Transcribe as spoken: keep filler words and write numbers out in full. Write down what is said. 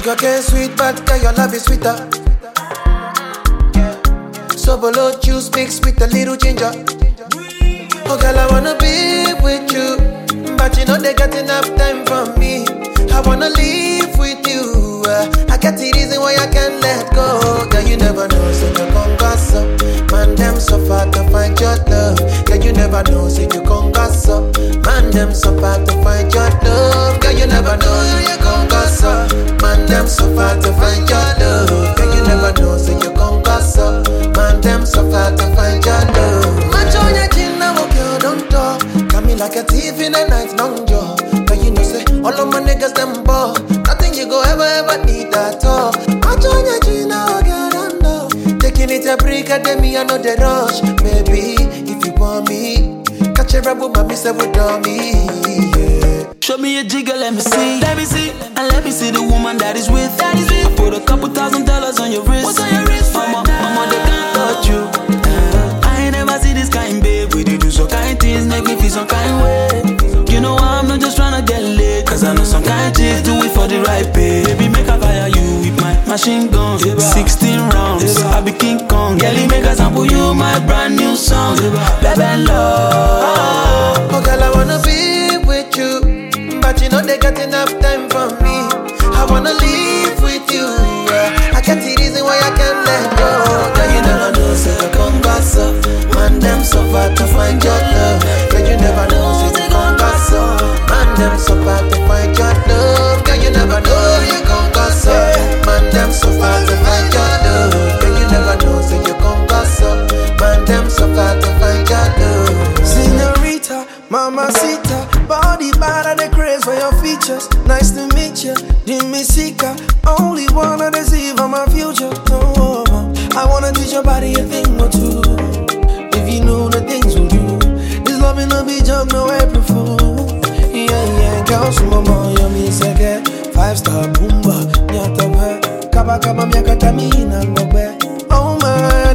Sugar cane sweet, but girl, your love is sweeter. So below juice mixed with a little ginger. Oh girl, I wanna be with you, but you know they got enough time for me. I wanna live with you. uh, I got the reason why I can't let go. Girl, you never know, so you gon' gossip. Man, them so far to find your love. Girl, you never know, so you gon' gossip. Man, them so far to find your love. Girl, you never know, so you gon' gossip. Man, them so far to find your love. Girl, you never know, so you gon' gossip. Man, them so far to find your love. Match on your chin, now girl, don't talk. Got me like a thief in the night, long jaw. But you know, say, all of my niggas, them ball. Nothing you go ever, ever need at all. Match on your chin, now girl, don't know. Taking it a break, at me, I know the rush. Maybe, if you want me, catch a rebel, my miss with me, yeah. Show me a jigger, let me see. Let me see. And let me see the woman that is with. That is with. I put a couple thousand dollars on your wrist. What's on your wrist? Mama, mama, they can't touch you. Uh, I ain't never see this kind, babe. We do so kind things, make me feel some kind way. You know I'm not just tryna get laid, cause I know some kind chicks do it for the right pay. Baby, make I fire you with my machine gun. sixteen rounds, I be King Kong. Girlie, make a sample you my brand new song. Baby, love. Oh girl, I wanna be with you, but you know they got enough time for me. I wanna live with you. uh, I got the reason why I can't let go. Girl, you never know, say you gon' gossip. Man, them so far to find your love. Girl, you never know, say you gon' gossip. Man, them so far to find your love. Girl, you never know, you gon' gossip. Man, them so far to find your love. Girl, you never know, say you gon' gossip. Man, them so far to find your love. Senorita, mamacita, body bad and the craze for your features. Nice to meet you, Jimmy Sika. Only wanna deceive on my future. Oh, I wanna teach your body a thing or two. If you know the things we do, this love in a be jump, no April Fool. Yeah, yeah, girl, so mama, you me second. Five star boomba, nyata ba. Kaba kaba miaka tamina ngobe. Oh my.